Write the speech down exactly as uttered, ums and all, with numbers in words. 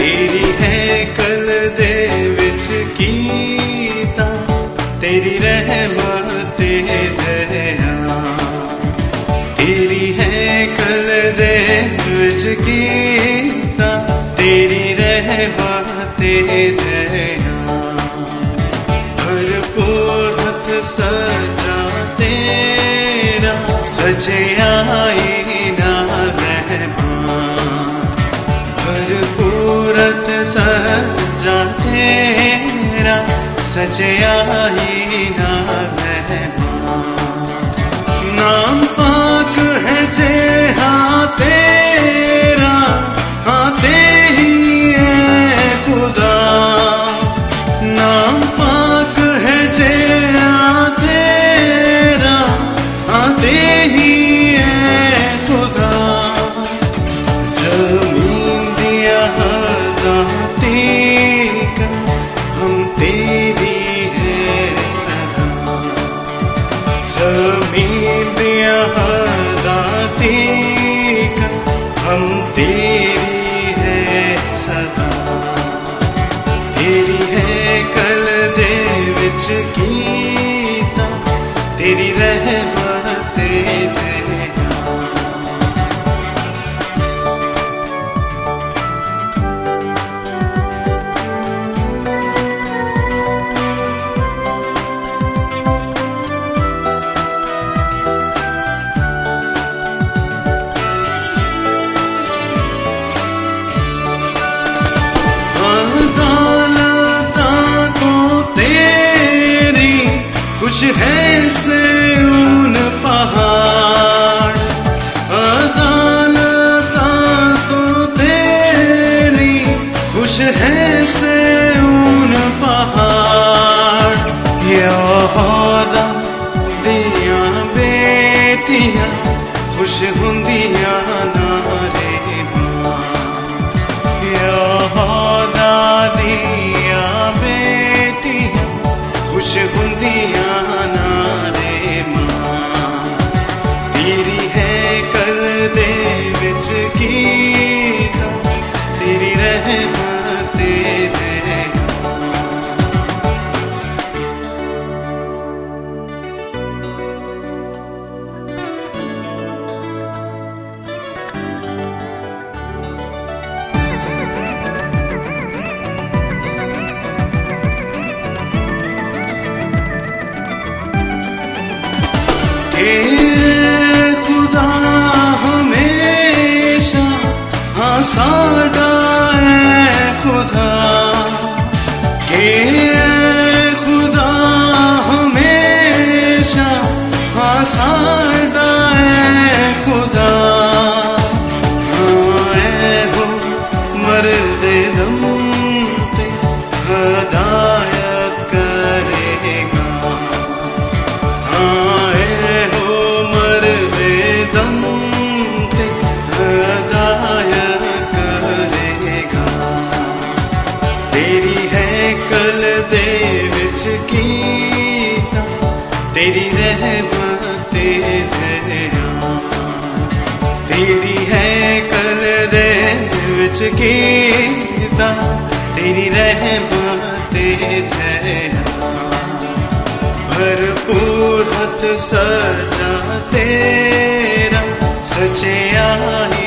तेरी है कल दे विच कीता, तेरी रहमत दया। तेरी है कल दे विच कीता, तेरी रहमत दया। भरपूर हथ सजा तेरा, सजयाई ना रहमान। भरपूरत सजा तेरा, सजयाई ना रहमान। नाम पाक है जे हाँ तेरा, हाँ ते ही है खुदा। नाम पाक है जे हाँ तेरा, हाँ ते ही है खुदा। जमीन दिया दाती का, हम तेरी है सदा। जमीन दिया दाती का, हम तेरी है सदा। तेरी है कल दे विच कीता, तेरी रहमत दया। खुश है से उन पहाड़, अदालता तो तेरी। खुश है से उन पहाड़, यहोदा दिया बेटियां खुश हुंदियां नारे मां। यहोदा दिया बेटियां खुश हुंदियां नारे मां। तेरी है कल दे विच कीता, तेरी रहमत दया। खुदा हमेशा हाँ साडा है खुदा, के खुदा हमेशा हाँ साडा है खुदा। हाँ ऐ हो मरदे दम ते हदायत करेगा। हाँ कीता, तेरी रहमत दया। तेरी है कल दे विच कीता, तेरी रहमत दया। भरपूर हथ सजा तेरा, सजयाई